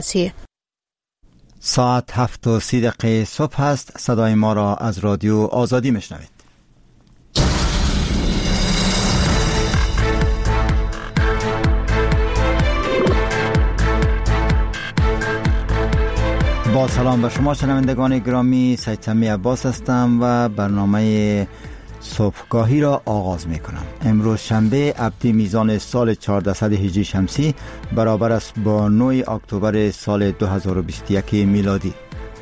ساعت 7:30 صبح است. صدای ما را از رادیو آزادی میشنوید. با سلام به شما شنوندگان گرامی، سید سمی عباس هستم و برنامه صبحگاهی را آغاز می کنم. امروز شنبه ابدی میزان سال 1400 هجری شمسی برابر است با 9 اکتبر سال 2021 میلادی.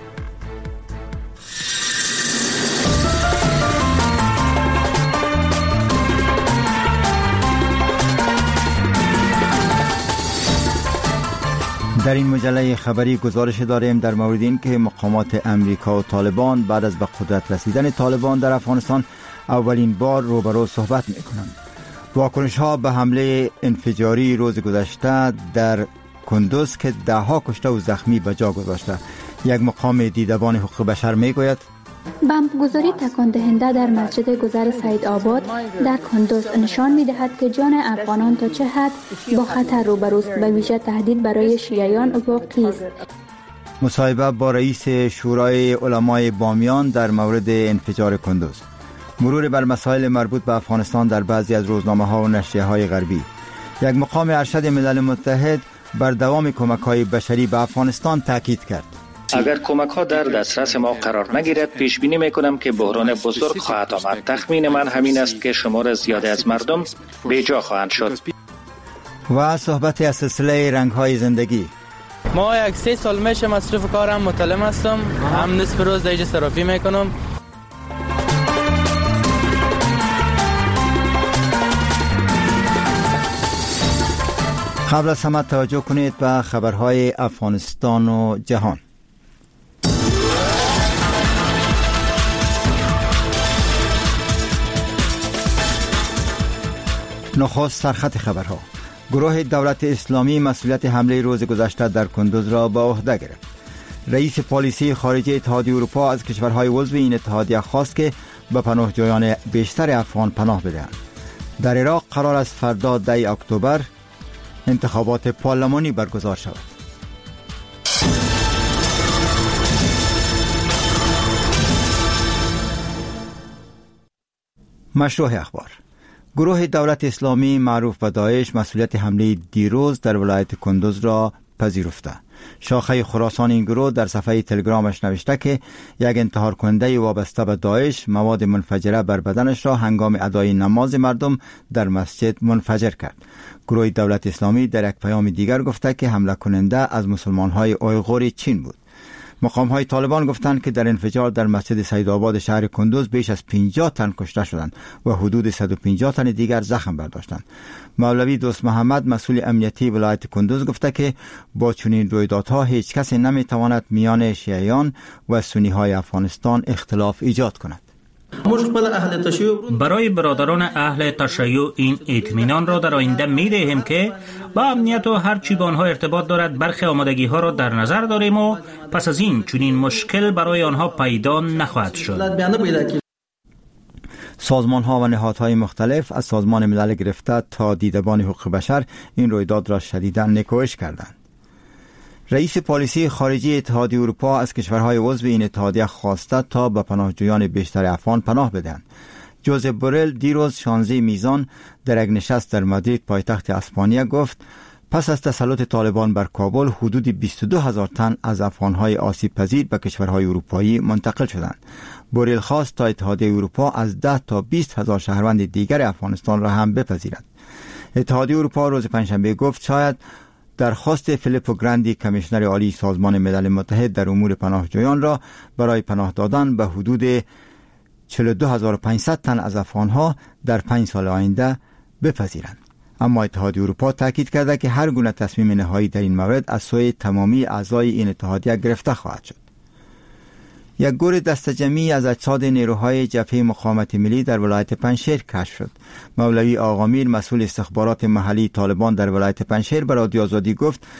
در این مجله خبری گزارش داریم در مورد این که مقامات امریکا و طالبان بعد از به قدرت رسیدن طالبان در افغانستان اولین بار روبرو صحبت میکنند. واکنش ها به حمله انفجاری روز گذشته در کندوز که 10 کشته و زخمی به جا گذاشته. یک مقام دیدبان حقوق بشر میگوید بمبگذاری تکان دهنده در مسجد گذر سعید آباد در کندوز نشان می‌دهد که جان افغانان تا چه حد با خطر روبروست، به ویژه تهدید برای شیعیان واقعی است. مصاحبه با رئیس شورای علمای بامیان در مورد انفجار کندوز. مرور بر مسائل مربوط به افغانستان در بعضی از روزنامه‌ها و نشریه‌های غربی. یک مقام ارشد ملل متحد بر دوام کمک‌های بشری به افغانستان تاکید کرد. اگر کمک ها در دسترس ما قرار نگیرد، پیش بینی میکنم که بحران بزرگ خواهد آمد. تخمین من همین است که شمار زیادی از مردم بیجا خواهند شد. و صحبت از سلسله رنگ‌های زندگی. ما 3 سال میشه مصروف کارم، متعلم هستم، هم نصف روز دیگه صرافی میکنم. قبل از همه توجه کنید به خبرهای افغانستان و جهان. نخست سرخط خبرها. گروه دولت اسلامی مسئولیت حمله روز گذشته در کندوز را به عهده گرفت. رئیس پالیسی خارجه اتحادیه اروپا از کشورهای عضو این اتحادیه خواست که به پناهجویان بیشتر افغان پناه بدهند. در عراق قرار است فردا 10 اکتبر انتخابات پارلمانی برگزار شود. مشروع اخبار. گروه دولت اسلامی معروف به داعش مسئولیت حمله دیروز در ولایت کندوز را پذیرفته. شاخه خراسان این گروه در صفحه تلگرامش نوشته که یک انتحار کننده وابسته به داعش مواد منفجره بر بدنش را هنگام ادای نماز مردم در مسجد منفجر کرد. گروه دولت اسلامی در یک پیام دیگر گفته که حمله کننده از مسلمان‌های اویغور چین بود. مقام‌های طالبان گفتند که در انفجار در مسجد سعید آباد شهر کندوز بیش از 50 تن کشته شدند و حدود 150 تن دیگر زخم برداشتند. مولوی دوست محمد مسئول امنیتی ولایت کندوز گفته که با چنین رویدادها هیچ کس نمیتواند میان شیعیان و سنی‌های افغانستان اختلاف ایجاد کند. برای برادران اهل تشیع این اطمینان را در آینده می دهیم که با امنیت و هر چی با آنها ارتباط دارد برخی آمادگی ها را در نظر داریم و پس از این چنین مشکل برای آنها پیدا نخواهد شد. سازمان ها و نهادهای مختلف از سازمان ملل گرفته تا دیدبان حقوق بشر این رویداد را شدیداً نکوهش کردند. رئیس پالیسی خارجی اتحادیه اروپا از کشورهای عضو این اتحادیه خواسته تا به پناهجویان بیشتر افغان پناه بدهند. جوزف بورل دیروز 16 میزان در یک نشست در مادرید پایتخت اسپانیا گفت پس از تسلط طالبان بر کابل حدود 22,000 تن از افغانهای آسیب پذیر به کشورهای اروپایی منتقل شدند. بورل خواست تا اتحادیه اروپا از 10 تا 20,000 شهروند دیگر افغانستان را هم بپذیرد. اتحادیه اروپا روز پنجشنبه گفت شاید درخواست فیلیپو گراندی کمیشنر عالی سازمان ملل متحد در امور پناهجویان را برای پناه دادن به حدود 42,500 تن از افغانها در 5 سال آینده بپذیرند. اما اتحادیه اروپا تاکید کرده که هر گونه تصمیم نهایی در این مورد از سوی تمامی اعضای این اتحادیه گرفته خواهد شد. یک گور دسته جمعی از اجساد نیروهای جبهه مقاومت ملی در ولایت پنجشیر کشف شد. مولوی آقامیر مسئول استخبارات محلی طالبان در ولایت پنجشیر به رادیو آزادی گفت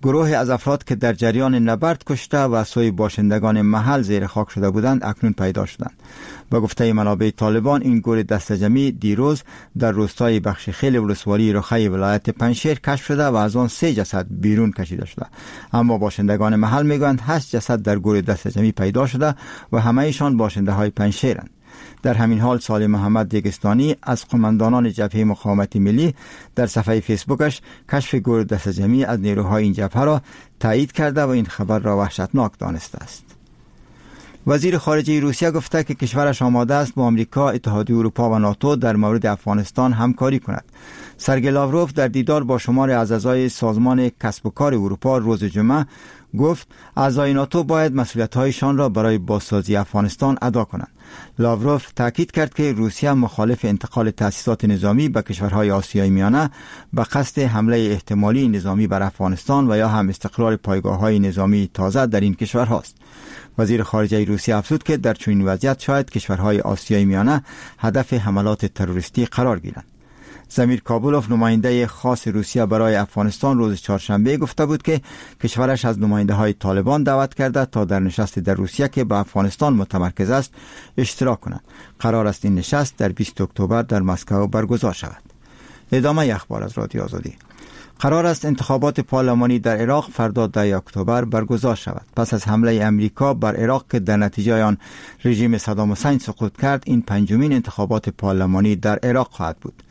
گروه از افراد که در جریان نبرد کشته و سوی باشندگان محل زیر خاک شده بودند اکنون پیدا شدند. با گفته منابع طالبان این گروه دسته‌جمعی دیروز در روستای بخشخیل ولسوالی رخی ولایت پنجشیر کشف شده و از آن 3 جسد بیرون کشیده شده. اما باشندگان محل میگویند 8 جسد در گروه دسته‌جمعی پیدا شده و همه ایشان باشنده های پنجشیرند. در همین حال سالم محمد دیگستانی از قماندانان جبهه مقاومت ملی در صفحه فیسبوکش کشف گروه دسته‌جمعی از نیروهای این جبهه را تایید کرده و این خبر را وحشتناک دانسته است. وزیر خارجه روسیه گفته که کشورش آماده است با آمریکا، اتحادیه اروپا و ناتو در مورد افغانستان همکاری کند. سرگئی لاوروف در دیدار با شمار از اعضای سازمان کسب و کار اروپا روز جمعه گفت اعضای ناتو باید مسئولیت‌هایشان را برای بازسازی افغانستان ادا کنند. لاوروف تاکید کرد که روسیه مخالف انتقال تأسیسات نظامی به کشورهای آسیای میانه به قصد حمله احتمالی نظامی بر افغانستان و یا هم استقرار پایگاه‌های نظامی تازه در این کشورهاست. وزیر خارجه روسیه افزود که در چنین وضعیت شاید کشورهای آسیای میانه هدف حملات تروریستی قرار گیرند. زمیر کابولوف نماینده خاص روسیه برای افغانستان روز چهارشنبه گفته بود که کشورش از نماینده های طالبان دعوت کرده تا در نشست در روسیه که به افغانستان متمرکز است اشتراک کنند. قرار است این نشست در 20 اکتبر در مسکو برگزار شود. ادامه اخبار از رادیو آزادی. قرار است انتخابات پارلمانی در عراق فردا 10 اکتبر برگزار شود. پس از حمله امریکا بر عراق که در نتیجه آن رژیم صدام حسین سقوط کرد، این پنجمین انتخابات پارلمانی در عراق خواهد بود.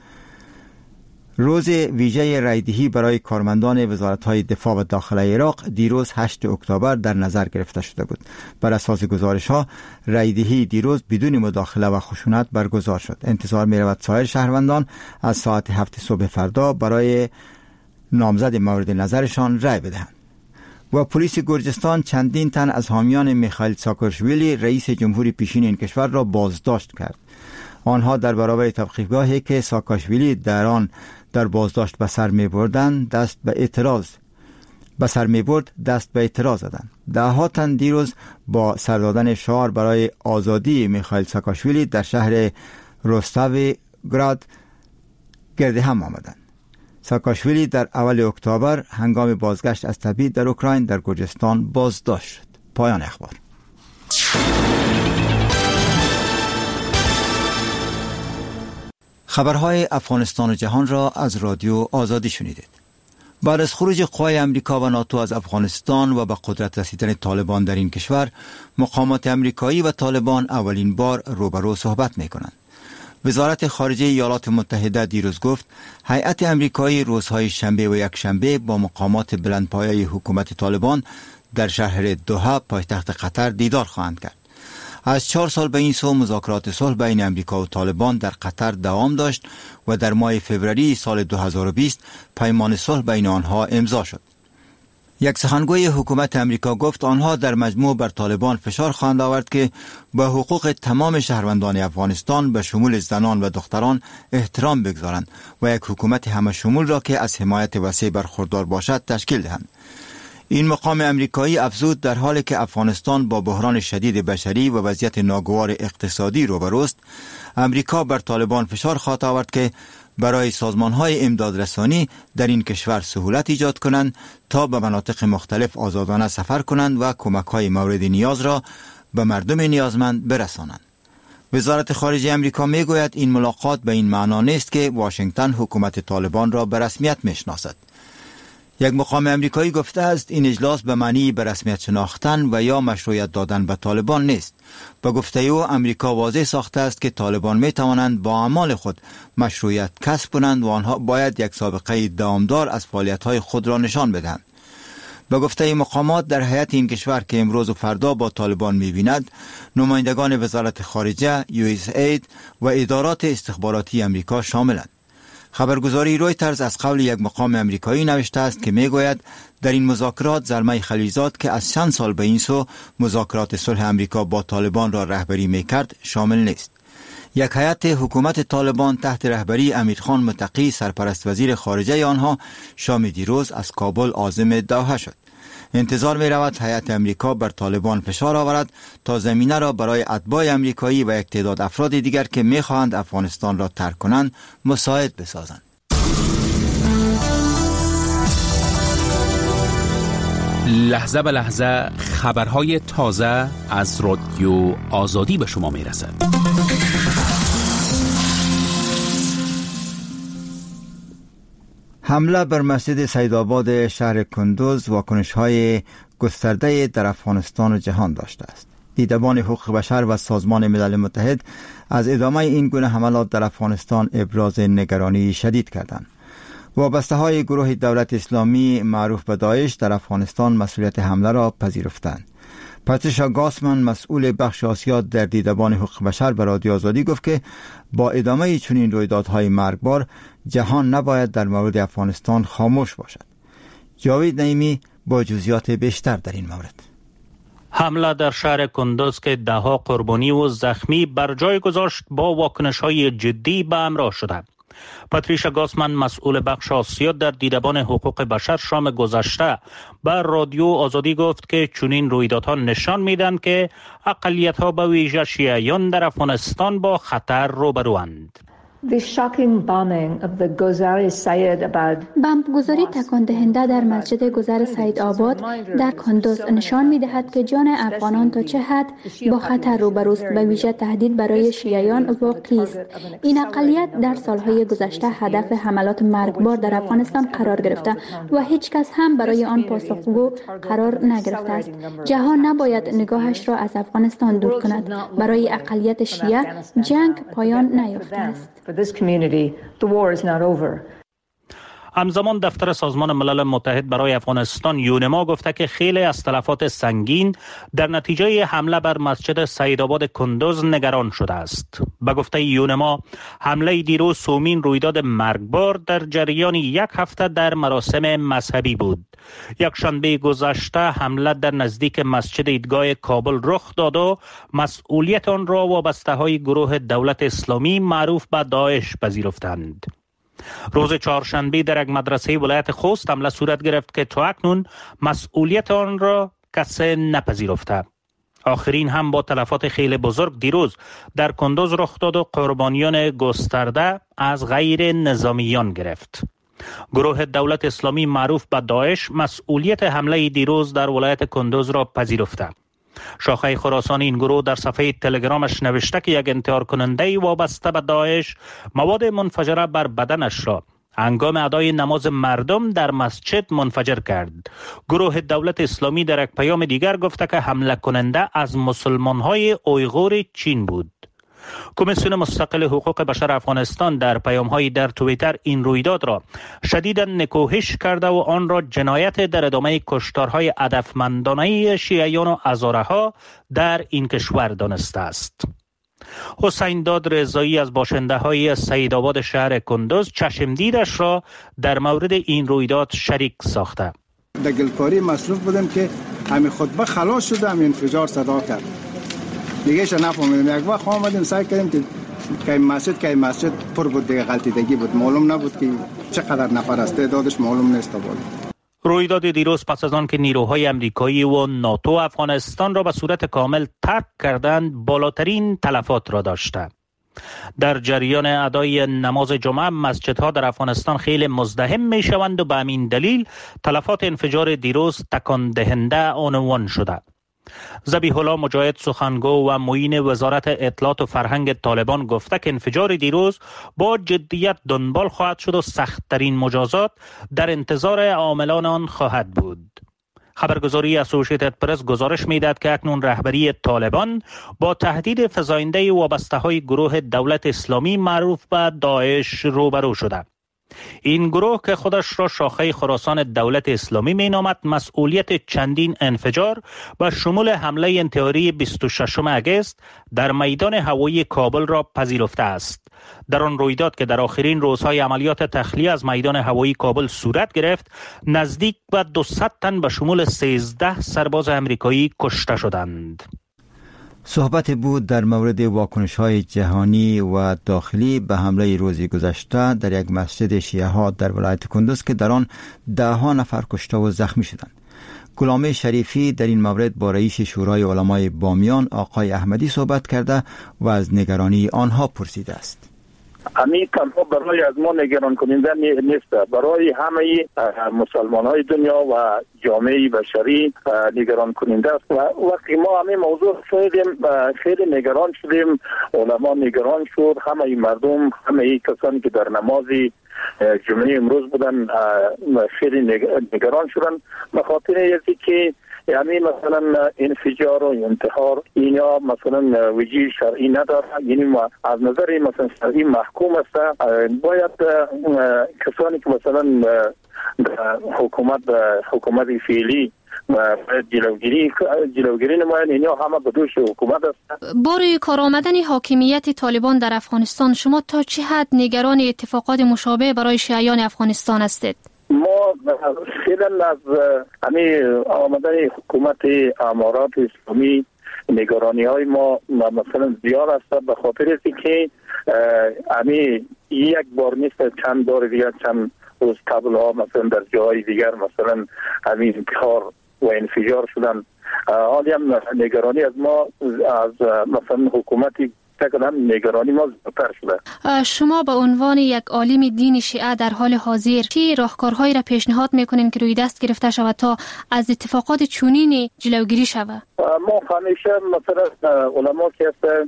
روز ویژه رایدهی برای کارمندان وزارت‌های دفاع و داخلی عراق دیروز 8 اکتبر در نظر گرفته شده بود. بر اساس گزارش‌ها رایدهی دیروز بدون مداخله و خشونت برگزار شد. انتظار می‌رود سایر شهروندان از ساعت 7 صبح فردا برای نامزد مورد نظرشان رای بدهند. و پلیس گرجستان چندین تن از حامیان میخائیل ساکاشویلی رئیس جمهوری پیشین این کشور را بازداشت کرد. آنها در برابر توقیفگاهی که ساکاشویلی در آن در بازداشت به سر می‌برد دست به اعتراض زدند. ده‌ها تن دیروز با سر دادن شعار برای آزادی میخائیل ساکاشویلی در شهر روستاویگراد گرد هم آمدند. ساکاشویلی در اول اکتبر هنگام بازگشت از تبعید در اوکراین در گرجستان بازداشت شد. پایان اخبار. خبرهای افغانستان و جهان را از رادیو آزادی شنیدید. بعد از خروج قوای امریکا و ناتو از افغانستان و به قدرت رسیدن طالبان در این کشور، مقامات امریکایی و طالبان اولین بار روبرو صحبت می‌کنند. وزارت خارجه ایالات متحده دیروز گفت هیئت امریکایی روزهای شنبه و یکشنبه با مقامات بلندپایه حکومت طالبان در شهر دوحه پایتخت قطر دیدار خواهند کرد. از 4 سال به این سو مذاکرات صلح بین امریکا و طالبان در قطر دوام داشت و در ماه فوریه سال 2020 پیمان صلح بین آنها امضا شد. یک سخنگوی حکومت امریکا گفت آنها در مجموع بر طالبان فشار خواهند آورد که به حقوق تمام شهروندان افغانستان به شمول زنان و دختران احترام بگذارند و یک حکومت همه شمول را که از حمایت وسیع برخوردار باشد تشکیل دهند. این مقام امریکایی افزود در حالی که افغانستان با بحران شدید بشری و وضعیت ناگوار اقتصادی روبروست، امریکا بر طالبان فشار خواهد آورد که برای سازمان‌های امدادرسانی در این کشور سهولت ایجاد کنند تا به مناطق مختلف آزادانه سفر کنند و کمک‌های مورد نیاز را به مردم نیازمند برسانند. وزارت خارجه امریکا میگوید این ملاقات به این معنا نیست که واشنگتن حکومت طالبان را به رسمیت میشناسد. یک مقام امریکایی گفته است این اجلاس به معنی به رسمیت شناختن و یا مشروعیت دادن به طالبان نیست. با گفته او امریکا واضح ساخته است که طالبان می توانند با اعمال خود مشروعیت کسب کنند و آنها باید یک سابقه دوامدار از فعالیت‌های خود را نشان بدهند. با گفته مقامات در هیئت این کشور که امروز و فردا با طالبان می‌بیند نمایندگان وزارت خارجه، USAID و ادارات استخباراتی امریکا شاملند. خبرگزاری رویترز از قول یک مقام امریکایی نوشته است که میگوید در این مذاکرات زلمه خلیلزاد که از چند سال به این سو مذاکرات صلح امریکا با طالبان را رهبری میکرد شامل نیست. یک هیئت حکومت طالبان تحت رهبری امیرخان متقی سرپرست وزیر خارجه آنها شام دیروز از کابل عازم دوحه شد. انتظار می رود هیئت امریکا بر طالبان فشار آورد تا زمینه را برای اتباع امریکایی و یک تعداد افراد دیگر که می خواهند افغانستان را ترک کنند مساعد بسازند. لحظه به لحظه خبرهای تازه از رادیو آزادی به شما میرسد. حمله بر مسجد سیدآباد شهر کندوز واکنش‌های گسترده در افغانستان و جهان داشته است. دیدبان حقوق بشر و سازمان ملل متحد از ادامه این گونه حملات در افغانستان ابراز نگرانی شدید کردند. وابسته‌های گروه دولت اسلامی معروف به داعش در افغانستان مسئولیت حمله را پذیرفتند. پاتریشا گاسمن مسئول بخش آسیا در دیدبان حقوق بشر به رادیو آزادی گفت که با ادامه چنین رویدادهای مرگبار جهان نباید در مورد افغانستان خاموش باشد. جاوید نعیمی با جزئیات بیشتر در این مورد. حمله در شهر کندوز که ده‌ها قربانی و زخمی بر جای گذاشت با واکنش‌های جدی به همراه شده. پاتریشا گاسمن مسئول بخش آسیا در دیدبان حقوق بشر شام گذشته بر رادیو آزادی گفت که چنین رویدادها نشان میدن که اقلیت‌ها به ویژه شیعیان در افغانستان با خطر روبروند. بمبگذاری تکان دهنده در مسجد گذر سعید آباد در کندوز نشان می‌دهد که جان افغانان تا چه حد با خطر روبروست و ویژه تهدید برای شیعیان واقعی است. این اقلیت در سالهای گذشته هدف حملات مرگبار در افغانستان قرار گرفته و هیچ کس هم برای آن پاسخگو قرار نگرفته است. جهان نباید نگاهش را از افغانستان دور کند. برای اقلیت شیعه جنگ پایان نیافته است. همزمان دفتر سازمان ملل متحد برای افغانستان یونما گفته که خیلی از تلفات سنگین در نتیجه حمله بر مسجد سیدآباد کندوز نگران شده است. به گفته یونما حمله دیروز سومین رویداد مرگبار در جریان یک هفته در مراسم مذهبی بود. یک شنبه گذشته حمله در نزدیک مسجد عیدگاه کابل رخ داد و مسئولیت آن را وابسته‌های گروه دولت اسلامی معروف به داعش پذیرفتند. روز چهارشنبه در یک مدرسه ولایت خوست حمله صورت گرفت که تا اکنون مسئولیت آن را کسی نپذیرفته. آخرین هم با تلفات خیلی بزرگ دیروز در کندوز رخ داد و قربانیان گسترده از غیر نظامیان گرفت. گروه دولت اسلامی معروف به داعش مسئولیت حمله دیروز در ولایت کندوز را پذیرفته. شاخه خراسان این گروه در صفحه تلگرامش نوشته که یک انتحار کننده وابسته به داعش مواد منفجره بر بدنش را هنگام ادای نماز مردم در مسجد منفجر کرد. گروه دولت اسلامی در یک پیام دیگر گفته که حمله کننده از مسلمان‌های اویغور چین بود. کمیسیون مستقل حقوق بشر افغانستان در پیام‌های در توییتر این رویداد را شدیداً نکوهش کرده و آن را جنایت در ادامه کشتارهای هدفمندانه شیعیان و هزاره‌ها در این کشور دانسته است. حسین داد رضایی از باشنده‌های سیدآباد شهر کندوز چشمدیدش را در مورد این رویداد شریک ساخته. در گلکاری مصروف بودم که همین خطبه خلاص شده، همین انفجار صدا کرد. دیگه شو نفهمیدم. یک وقت آمدیم سعی کردیم که مسجد پر بود، دیگه غلطیدگی بود، معلوم نبود که چقدر نفر است، تعدادش معلوم نیست بود. رویداد دیروز پس از آن که نیروهای امریکایی و ناتو افغانستان را به صورت کامل ترک کردند بالاترین تلفات را داشته. در جریان ادای نماز جمعه مسجدها در افغانستان خیلی مزدحم می شوند و به همین دلیل تلفات انفجار دیروز تکان دهنده عنوان شده. ذبیح الله مجاهد سخنگو و معین وزارت اطلاعات و فرهنگ طالبان گفته که انفجار دیروز با جدیت دنبال خواهد شد و سخت‌ترین مجازات در انتظار عاملان آن خواهد بود. خبرگزاری اسوسییتد پرس گزارش می‌دهد که اکنون رهبری طالبان با تهدید فزاینده وابسته‌های گروه دولت اسلامی معروف به داعش روبرو شده. این گروه که خودش را شاخه خراسان دولت اسلامی مینامد مسئولیت چندین انفجار و شمول حمله انتحاری 26 اگست در میدان هوایی کابل را پذیرفته است. در آن رویداد که در آخرین روزهای عملیات تخلیه از میدان هوایی کابل صورت گرفت، نزدیک به 200 تن به شمول 13 سرباز امریکایی کشته شدند. صحبت بود در مورد واکنش‌های جهانی و داخلی به حمله روز گذشته در یک مسجد شیعه ها در ولایت کندوز که در آن 10 نفر کشته و زخمی شدند. غلام شریفی در این مورد با رئیس شورای علمای بامیان آقای احمدی صحبت کرده و از نگرانی آنها پرسیده است. همین تنها برای از ما نگران کننده نیست، برای همه مسلمان های دنیا و جامعه بشری نگران کننده است. و وقتی ما همین موضوع شنیدیم خیلی نگران شدیم، علما نگران شد، همه مردم، همه کسانی که در نماز جمعه امروز بودن خیلی نگران شدن به خاطر اینکه که یعنی مثلا انفجار و انتحار اینا مثلا وجه شرعی نداره، یعنی از نظر مثلا شرعی محکوم است. باید کسانی که مثلا حکومت فعلی باید جلوگیری نماین، اینا همه به دوش حکومت است. باری کار آمدن حاکمیت طالبان در افغانستان، شما تا چه حد نگران اتفاقات مشابه برای شیعیان افغانستان هستید؟ ما فعلا از همین آمدن حکومت امارات اسلامی نگرانی های ما مثلا زیاد است، به خاطر اینکه همین یک بار نیست، چند بار دیگر، چند روز قبل ها مثلا در جای دیگر مثلا همین انتحار و انفجار شدن. حالی هم نگرانی از ما از مثلا حکومتی نگرانی ما زیادتر شده. شما به عنوان یک عالم دین شیعه در حال حاضر چه راهکارهایی را پیشنهاد میکنین که روی دست گرفته شود تا از اتفاقات چنین جلوگیری شود؟ ما همیشه مثلا علما که هستن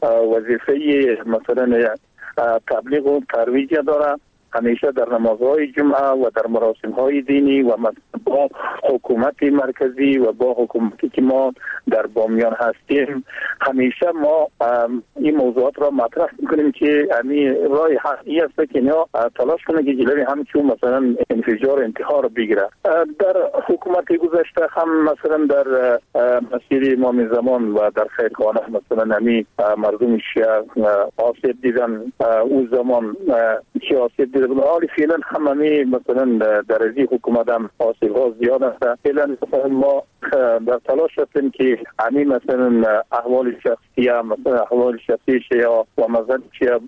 وظیفه مثلا تبلیغ و ترویج داره، همیشه در نمازهای جمعه و در مراسم‌های دینی و با حکومت مرکزی و با حکومتی که ما در بامیان هستیم همیشه ما این موضوعات را مطرح می‌کنیم که همین راه حقیقی است که اینا تلاش کنه که جلوی همچون مثلا انفجار انتحار بگیره. در حکومت گذشته هم مثلا در مسیر امام زمان و در خیرخانه مثلا همین مردم شیعه آسیب دیدن، اون زمان که آسیب دیدن حالی فعلا همه مثلا در ازی حکومت هم آسیب ها زیاد است. فعلا مثلا ما در تلاش هستیم که همین مثلا احوال شخصی مثلا احوال شخصی شیعه و مذهب شیعه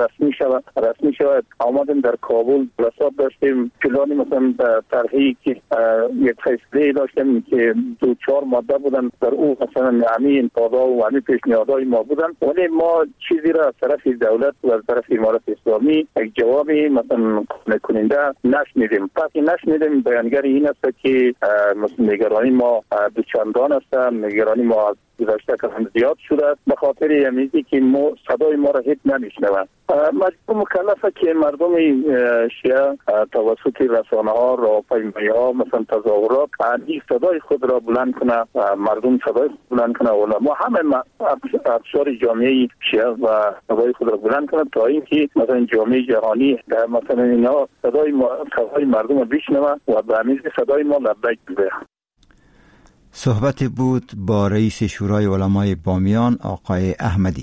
رسمی شود. آمدیم در کابل جلسات داشتیم، پلانی مثلا طرحی که یک فیصله داشتیم که 2-4 ماده بودن، در او مثلا همین قضا و همین پیشنهادهای ما بودن، ولی ما چیزی را از طرف دولت و از طرف امارت اسلامی یک جوابی مثلا کننده نشنیدیم. پس نشنیدیم. بیانگر این است که نگرانی ما دوچندان است، نگرانی ما از گذشته کردن زیاد شده است، به خاطر یمیزی که صدای ما را هیچ نمیشنوند. مجبور مکلفه که مردم شیعه توسط رسانه ها، راهپیمایی ها، مثلا تظاهرات، این صدای خود را بلند کنه، مردم صدای خود بلند کنه، علما همه ابشار جامعه شیعه و صدای خود را بلند کنه تا اینکه مثلا جامعه جهانی مثلا اینا صدای مردم را بشنوه و به همین صدای ما لبیک بگه. صحبت بود با رئیس شورای علمای بامیان آقای احمدی.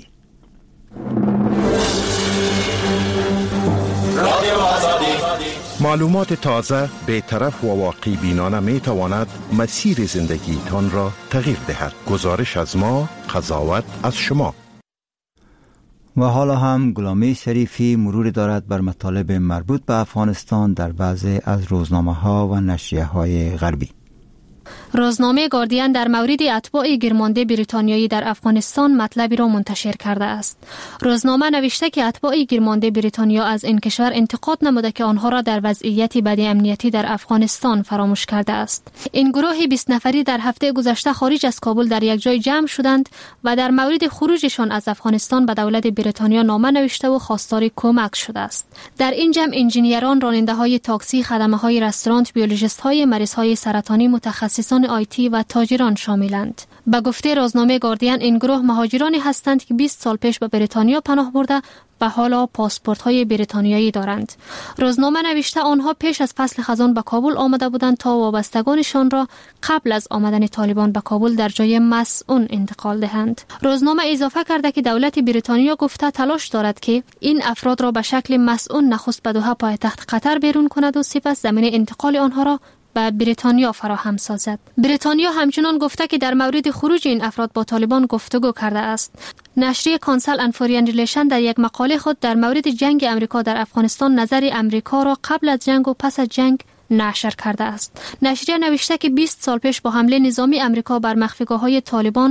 معلومات تازه، بی‌طرف و واقع بینانه می تواند مسیر زندگی تان را تغییر دهد. گزارش از ما، قضاوت از شما. و حالا هم غلامی شریفی مرور دارد بر مطالب مربوط به افغانستان در بعضی از روزنامه ها و نشریه های غربی. روزنامه گاردین در مورد اتباع گرمانده بریتانیایی در افغانستان مطلبی را منتشر کرده است. روزنامه نوشته که اتباع گرمانده بریتانیا از این کشور انتقاد نموده که آنها را در وضعیت بد امنیتی در افغانستان فراموش کرده است. این گروه 20 نفری در هفته گذشته خارج از کابل در یک جای جمع شدند و در مورد خروجشان از افغانستان به دولت بریتانیا نامه نوشته و خواستار کمک شده است. در این جمع انجینیران، راننده‌های تاکسی، خدمه‌های رستوران، بیولوژیست‌های مریض‌های سرطانی، متخصصان آیتی و تاجران شاملند. به گفته روزنامه گاردین، این گروه مهاجرانی هستند که 20 سال پیش به بریتانیا پناه برده و حالا پاسپورت‌های بریتانیایی دارند. روزنامه نوشته آنها پیش از فصل خزان به کابل آمده بودند تا وابستگانشان را قبل از آمدن طالبان به کابل در جای مسئون انتقال دهند. روزنامه اضافه کرده که دولت بریتانیا گفته تلاش دارد که این افراد را به شکل مسئون نخست به دوحه پایتخت قطر بیرون کند و سپس زمینه انتقال آنها را به بریتانیا فراهم سازد. بریتانیا همچنان گفته که در مورد خروج این افراد با طالبان گفتگو کرده است. نشریه کانسل اند فورین ریلیشن در یک مقاله خود در مورد جنگ امریکا در افغانستان نظر امریکا را قبل از جنگ و پس از جنگ نشر کرده است. نشریه نوشته که 20 سال پیش با حمله نظامی امریکا بر مخفیگاه‌های طالبان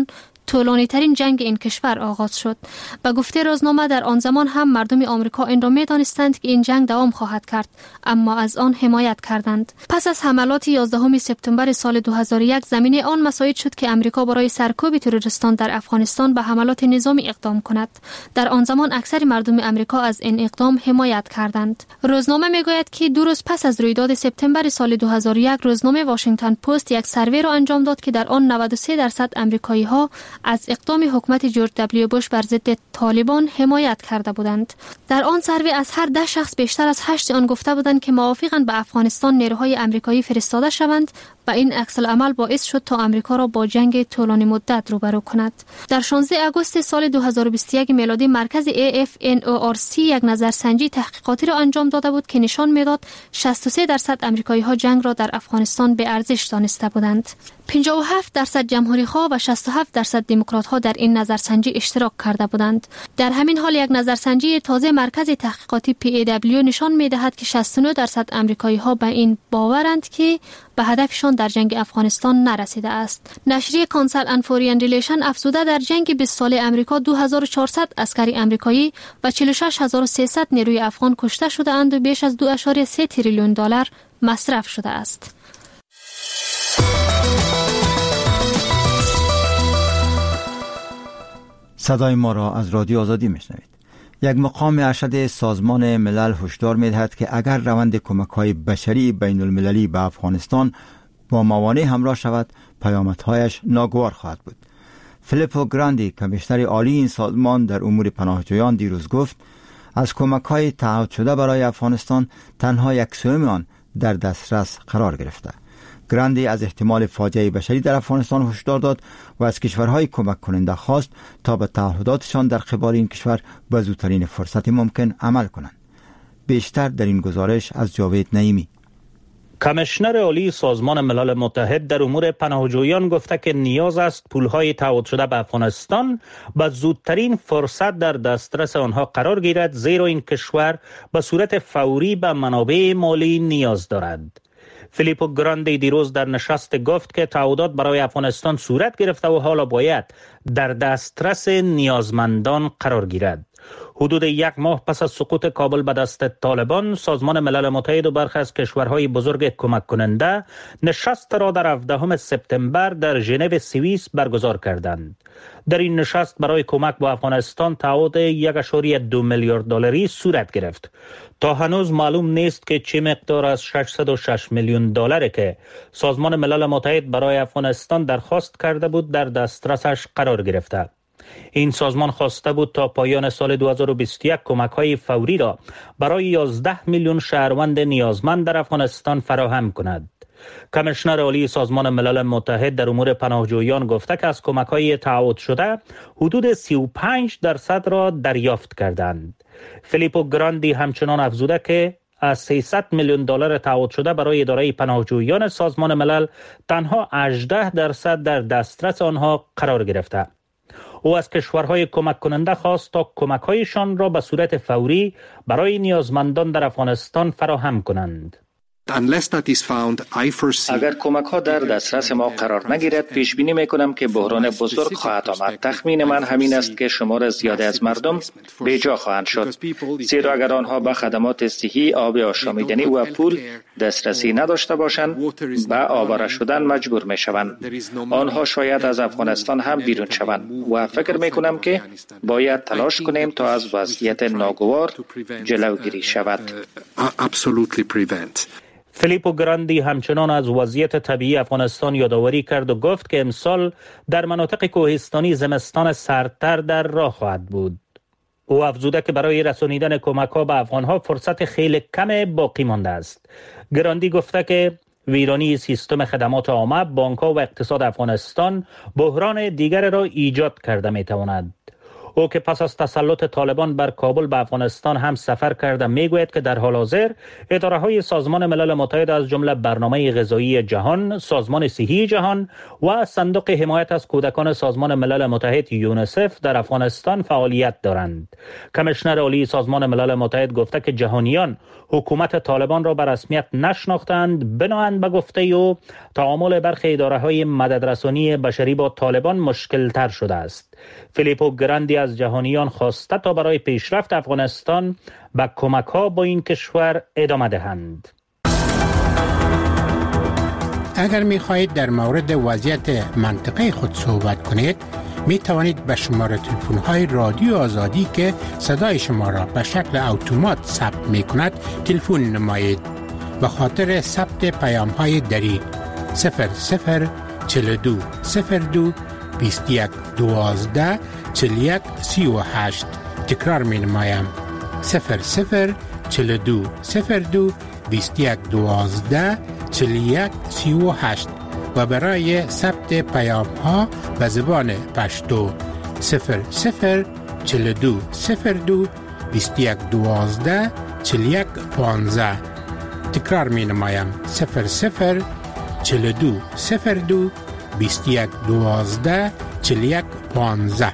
طولانی ترین جنگ این کشور آغاز شد. به گفته روزنامه در آن زمان هم مردم آمریکا این را می‌دانستند که این جنگ دوام خواهد کرد، اما از آن حمایت کردند. پس از حملات 11 سپتامبر سال 2001 زمینه آن مساعد شد که آمریکا برای سرکوب تروریستان در افغانستان به حملات نظامی اقدام کند. در آن زمان اکثر مردم آمریکا از این اقدام حمایت کردند. روزنامه میگوید که 2 روز پس از رویداد سپتامبر سال 2001 روزنامه واشنگتن پست یک سروی را انجام داد که در آن 93% آمریکایی‌ها از اقدام حکومت جورج دبلیو بوش بر ضد طالبان حمایت کرده بودند. در آن سروی از هر 10 شخص بیشتر از 8 آن گفته بودند که موافقند به افغانستان نیروهای آمریکایی فرستاده شوند و این عکس العمل باعث شد تا آمریکا را با جنگ طولانی مدت روبرو کند. در 16 آگوست سال 2021 میلادی مرکز AFNORC یک نظرسنجی تحقیقاتی را انجام داده بود که نشان میداد 63% آمریکایی‌ها جنگ را در افغانستان به ارزش دانسته بودند. 57% جمهوری‌خواه و 67% دموکرات‌ها در این نظرسنجی اشتراک کرده بودند. در همین حال یک نظرسنجی تازه مرکز تحقیقاتی PAW نشان می‌دهد که 69% آمریکایی‌ها به این باورند که به هدفشان در جنگ افغانستان نرسیده است. نشریه کانسل اند فورین ریلیشن افزوده در جنگ 20 ساله آمریکا 2400 عسکری آمریکایی و 46300 نیروی افغان کشته شده اند و بیش از 2.3 تریلیون دلار مصرف شده است. صدای ما را از رادیو آزادی میشنوید. یک مقام ارشد سازمان ملل هشدار می‌دهد که اگر روند کمک‌های بشری بین المللی به افغانستان با موانع همراه شود، پیامدهایش ناگوار خواهد بود. فیلیپو گراندی، کمیشنر عالی این سازمان در امور پناهجویان، دیروز گفت از کمک‌های تعهد شده برای افغانستان تنها 1/3 آن در دسترس قرار گرفته. گراندی از احتمال فاجعه بشری در افغانستان هشدار داد و از کشورهای کمک کننده خواست تا به تعهداتشان در قبال این کشور به زودترین فرصت ممکن عمل کنند. بیشتر در این گزارش از جاوید نعیمی. کمیشنر عالی سازمان ملل متحد در امور پناهجویان گفته که نیاز است پولهای تعهد شده به افغانستان به زودترین فرصت در دسترس آنها قرار گیرد، زیرا این کشور به صورت فوری به منابع مالی نیاز دارد. فیلیپو گراندی دیروز در نشست گفت که تعهدات برای افغانستان صورت گرفته و حالا باید در دسترس نیازمندان قرار گیرد. حدود 1 ماه پس از سقوط کابل به دست طالبان، سازمان ملل متحد و برخی از کشورهای بزرگ کمک کننده نشست را در 17 سپتامبر در ژنو سوئیس برگزار کردند. در این نشست برای کمک به افغانستان تعهد 1.2 میلیارد دلاری صورت گرفت. تا هنوز معلوم نیست که چه مقدار از 606 میلیون دلاری که سازمان ملل متحد برای افغانستان درخواست کرده بود در دسترسش قرار گرفته. این سازمان خواسته بود تا پایان سال 2021 کمک‌های فوری را برای 11 میلیون شهروند نیازمند در افغانستان فراهم کند. کمیشنر عالی سازمان ملل متحد در امور پناهجویان گفته که از کمک‌های تعهد شده حدود 35% را دریافت کردند. فیلیپو گراندی همچنان افزوده که از 300 میلیون دلار تعهد شده برای اداره پناهجویان سازمان ملل تنها 18% در دسترس آنها قرار گرفته. او از کشورهای کمک کننده خواست تا کمک‌هایشان را به صورت فوری برای نیازمندان در افغانستان فراهم کنند. اگر کمک ها در دسترس ما قرار نگیرد، پیش بینی میکنم که بحران بزرگ خواهد آمد. تخمین من همین است که شمار زیادی از مردم بیجا خواهند شد، زیرا اگر آنها به خدمات صحی، آب آشامیدنی و پول دسترسی نداشته باشند، به آواره شدن مجبور میشوند. آنها شاید از افغانستان هم بیرون شوند و فکر میکنم که باید تلاش کنیم تا از وضعیت ناگوار جلوگیری شود. فیلیپو گراندی همچنان از وضعیت طبیعی افغانستان یادآوری کرد و گفت که امسال در مناطق کوهستانی زمستان سردتر در راه خواهد بود. او افزوده که برای رسانیدن کمک‌ها به افغان‌ها فرصت خیلی کم باقی مانده است. گراندی گفته که ویرانی سیستم خدمات عامه، بانک‌ها و اقتصاد افغانستان بحران دیگر را ایجاد کرده می‌تواند. او که پس از تسلط طالبان بر کابل به افغانستان هم سفر کرده میگوید که در حال حاضر اداره‌های سازمان ملل متحد از جمله برنامه غذایی جهان، سازمان صحی جهان و صندوق حمایت از کودکان سازمان ملل متحد یونیسف در افغانستان فعالیت دارند. کمیشنر عالی سازمان ملل متحد گفته که جهانیان حکومت طالبان را به رسمیت نشناختند، بنابراین به گفته او تعامل برخی اداره‌های مددرسانی بشری با طالبان مشکل تر شده است. فیلیپو گراندی از جهانیان خواسته تا برای پیشرفت افغانستان به کمک‌ها با این کشور ادامه دهند. اگر می خواهید در مورد وضعیت منطقه خود صحبت کنید، می توانید به شماره تلفن های رادیو آزادی که صدای شما را به شکل اتومات ثبت می کند تلفن نمایید. به خاطر ثبت پیام های دری 0042 02 21 12 41 38. تکرار می نمایم 0042 02 21 12 41 38 و برای ثبت پیام ها به زبان پشتو 0042 02 21 12 41 15. تکرار می نمایم 0042 02 21 12 41 15.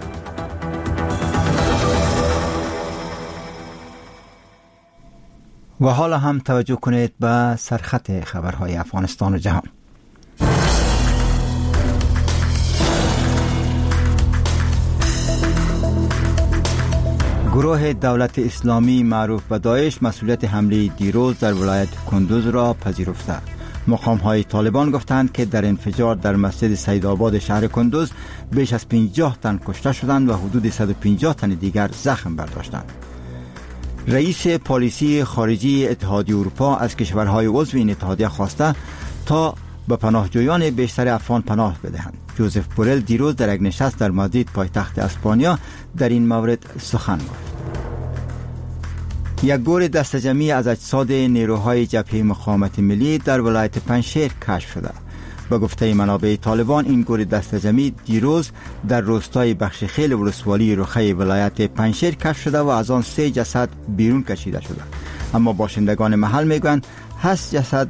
و حالا هم توجه کنید به سرخط خبرهای افغانستان و جهان. گروه دولت اسلامی معروف به داعش مسئولیت حمله دیروز در ولایت کندوز را پذیرفته. مقام‌های طالبان گفتند که در انفجار در مسجد سیدآباد شهر کندوز بیش از 50 تن کشته شدند و حدود 150 تن دیگر زخم برداشتند. رئیس پالیسی خارجی اتحادیه اروپا از کشورهای عضو این اتحادیه خواسته تا به پناهجویان بیشتر افغان پناه بدهند. جوزف بورل دیروز در یک نشست در مادرید پایتخت اسپانیا در این مورد سخن گفت. یک گور دسته‌جمعی از اجساد نیروهای جبهه مقاومت ملی در ولایت پنجشیر کشف شده. به گفته منابع طالبان این گور دسته‌جمعی دیروز در روستای بخشخیل ولسوالی رخی ولایت پنجشیر کشف شده و از آن 3 جسد بیرون کشیده شده. اما باشندگان محل میگویند 8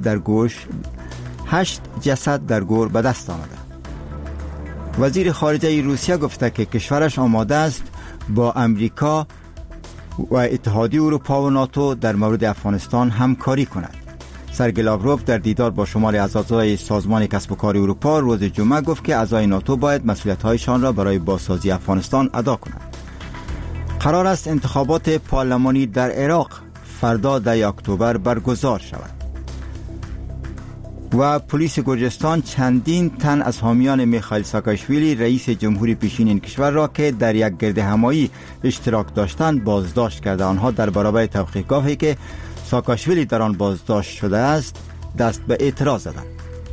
جسد در گور به دست آمده. وزیر خارجه روسیه گفته که کشورش آماده است با امریکا و اتحادیه اروپا و ناتو در مورد افغانستان همکاری کند. سرگئی لاوروف در دیدار با شماری از اعضای سازمان کسب و کار اروپا روز جمعه گفت که اعضای ناتو باید مسئولیت‌هایشان را برای بازسازی افغانستان ادا کنند. قرار است انتخابات پارلمانی در عراق فردا 10 اکتبر برگزار شود. و پلیس گرجستان چندین تن از حامیان میخائیل ساکاشویلی رئیس جمهوری پیشین این کشور را که در یک گردهمایی اشتراک داشتند بازداشت کرده. آنها در برابر توقیفگاهی که ساکاشویلی در آن بازداشت شده است دست به اعتراض زدند.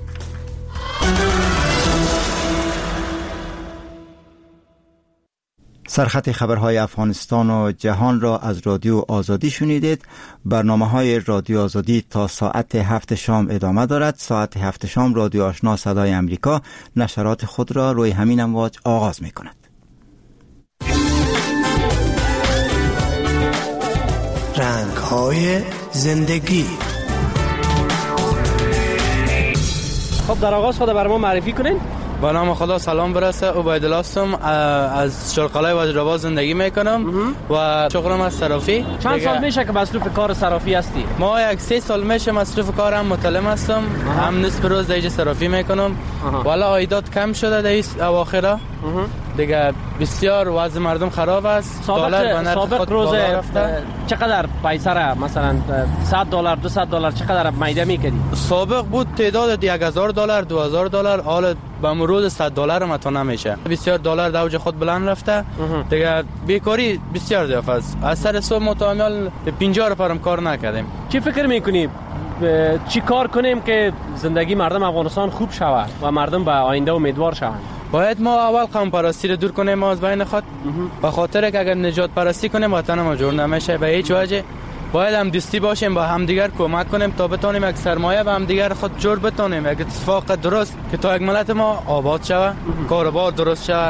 سرخط خبرهای افغانستان و جهان را از رادیو آزادی شنیدید. برنامه‌های رادیو آزادی تا ساعت 7 شام ادامه دارد. ساعت 7 شام رادیو آشنا صدای امریکا نشرات خود را روی همین امواج آغاز می‌کند. رنگ‌های زندگی. خب در آغاز خود بر ما معرفی کنین. با نام خدا سلام برسه. عبیدالله هستم، از شرقلای وزیرآباد زندگی میکنم و شغلم از صرافی. چند سال میشه که مصروف کار صرافی هستی؟ ما 3 سال میشه مصروف کارم، متعلم هستم. هم نصف روز دیگه صرافی میکنم. والا عایدات کم شده در این اواخر دیگه، بسیار وضع مردم خراب است. سابق روز چقدر پیسه را مثلا $100 $200 چقدر میده میکردی؟ سابق بود تعداد $1000 $2000، حالا به امروز $100 متو نمیشه. بسیار دلار در اوج خود بلند رفته دیگه. بیکاری بسیار ضعف است. از سر صبح متعامل 50 روپیه کار نکردیم. چی فکر میکنی چی کار کنیم که زندگی مردم افغانستان خوب شود و مردم به آینده امیدوار شوند؟ باید ما اول قوم پرستی رو دور کنیم از بین خود، به خاطر که اگر نجات پرستی کنیم وطن ما جور نمیشه به هیچ وجه. باید هم دوستی باشیم، با همدیگر کمک کنیم تا بتونیم یک سرمایه به همدیگر خود جور بتونیم، یک اتفاق درست که تا یک ملت ما آباد شود، کاروبار درست شود،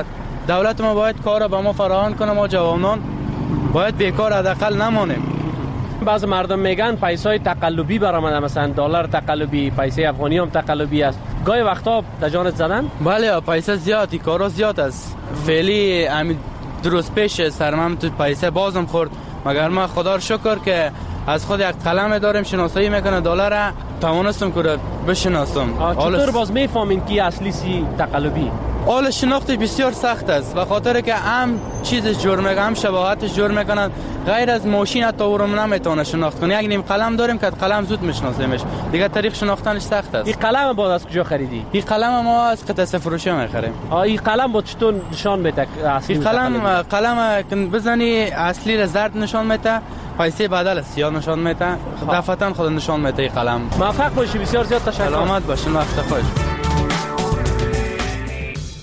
دولت ما باید کار به ما فراهم کنه. ما جوانان باید بیکار حداقل نمانیم. بعض مردم میگن پیسای تقلبی برآمده، مثلا دلار تقلبی، پیسه افغانی هم تقلبی است. گاهی وقتا در جانت زدن؟ بله پیسه زیادی، کارا زیاد است. فعلی همین درست پیش سرمم تو پیسه بازم خورد، مگر ما خدا رو شکر که از خود یک قلم داریم شناسایی میکنه دلار توانستم که بشناسم. چطور باز میفهمین کی اصلی سی تقلبی؟ حال شناخت بسیار سخت است، به خاطر که هم چیز جور میکنه، هم شباهتش جور میکنن. غیر از ماشین حتی او رو نمیتونه شناخت کنه. یک نیم قلم داریم که قلم زود میشناسیمش، دیگه طریق شناختنش سخت است. این قلم باز از کجا خریدی؟ این قلم ما از قطعه فروشی میخریم. این قلم با چطور نشان میده اصلی؟ این قلم که بزنی اصلی را زرد نشان میده، پیسه بدل سیاه نشان میده، دفعتاً خود نشان میده. این قلم موفق باشی، بسیار زیاد تشکر. سلامت باشین، وقت خوش.